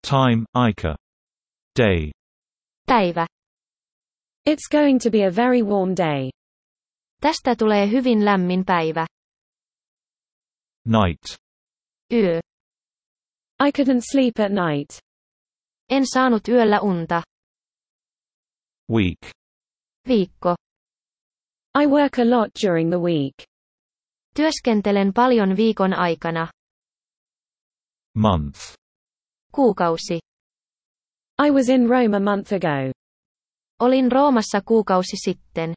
Time, aika. Day. Päivä. It's going to be a very warm day. Tästä tulee hyvin lämmin päivä. Night. Yö. I couldn't sleep at night. En saanut yöllä unta. Week. Viikko. I work a lot during the week. Työskentelen paljon viikon aikana. Month. Kuukausi. I was in Rome a month ago. Olin Roomassa kuukausi sitten.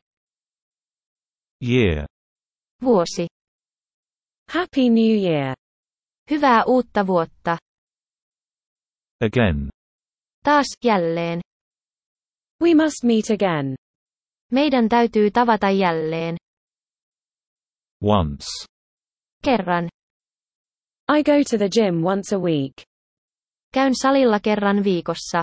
Year. Vuosi. Happy New Year. Hyvää uutta vuotta. Again. Taas, jälleen. We must meet again. Meidän täytyy tavata jälleen. Once. Kerran. I go to the gym once a week. Käyn salilla kerran viikossa.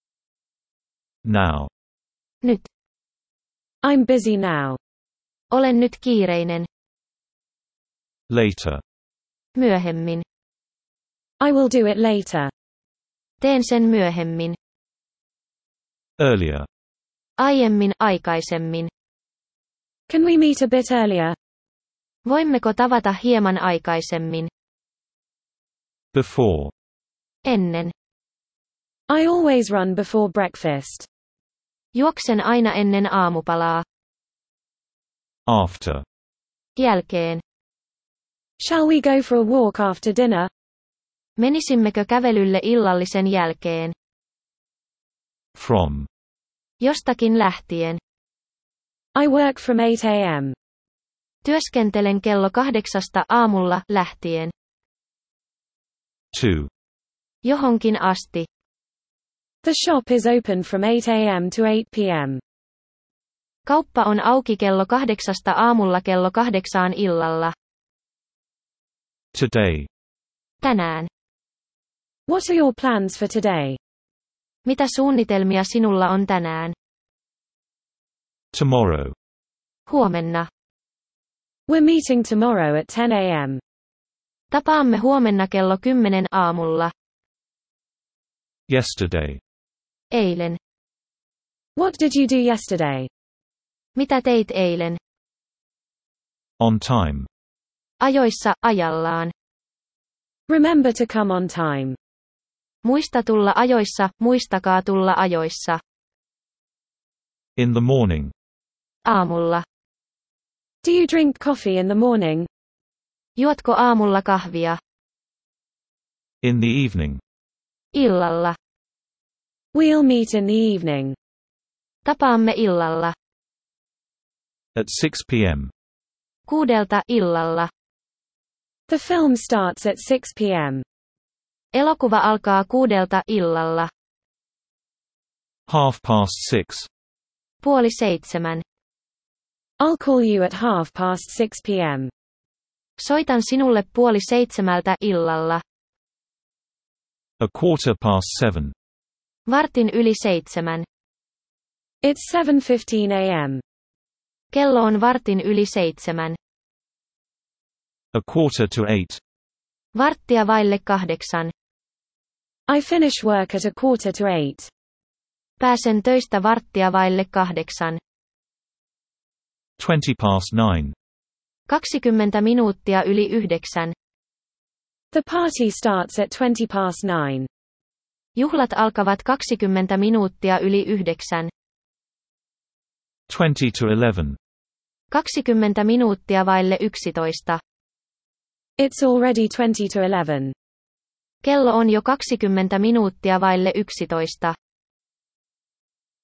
Now. Nyt. I'm busy now. Olen nyt kiireinen. Later. Myöhemmin. I will do it later. Teen sen myöhemmin. Earlier. Aiemmin, aikaisemmin. Can we meet a bit earlier? Voimmeko tavata hieman aikaisemmin? Before. Ennen. I always run before breakfast. Juoksen aina ennen aamupalaa. After. Jälkeen. Shall we go for a walk after dinner? Menisimmekö kävelylle illallisen jälkeen? From. Jostakin lähtien. I work from 8 a.m. Työskentelen kello 8 aamulla lähtien. To. Johonkin asti. The shop is open from 8 a.m. to 8 p.m. Kauppa on auki kello 8 aamulla kello 8 illalla. Today. Tänään. What are your plans for today? Mitä suunnitelmia sinulla on tänään? Tomorrow. Huomenna. We're meeting tomorrow at 10 a.m. Tapaamme huomenna kello 10 aamulla. Yesterday. Eilen. What did you do yesterday? Mitä teit eilen? On time. Ajoissa, ajallaan. Remember to come on time. Muista tulla ajoissa, muistakaa tulla ajoissa. In the morning. Aamulla. Do you drink coffee in the morning? Juotko aamulla kahvia? In the evening. Illalla. We'll meet in the evening. Tapaamme illalla. At 6 p.m. 6 illalla. The film starts at 6 p.m. Elokuva alkaa 6 illalla. 6:30. 6:30. I'll call you at 6:30 p.m. Soitan sinulle 6:30 illalla. 7:15. 6:45. It's 7:15 a.m. Kello on 6:45. 7:45. 7:45. I finish work at 7:45. Pääsen töistä 7:45. 9:20. 20 minuuttia yli 9. The party starts at 9:20. Juhlat alkavat 20 minuuttia yli 9. 20:11. 20 minuuttia vaille 11. It's already 20:11. Kello on jo 20 minuuttia vaille 11.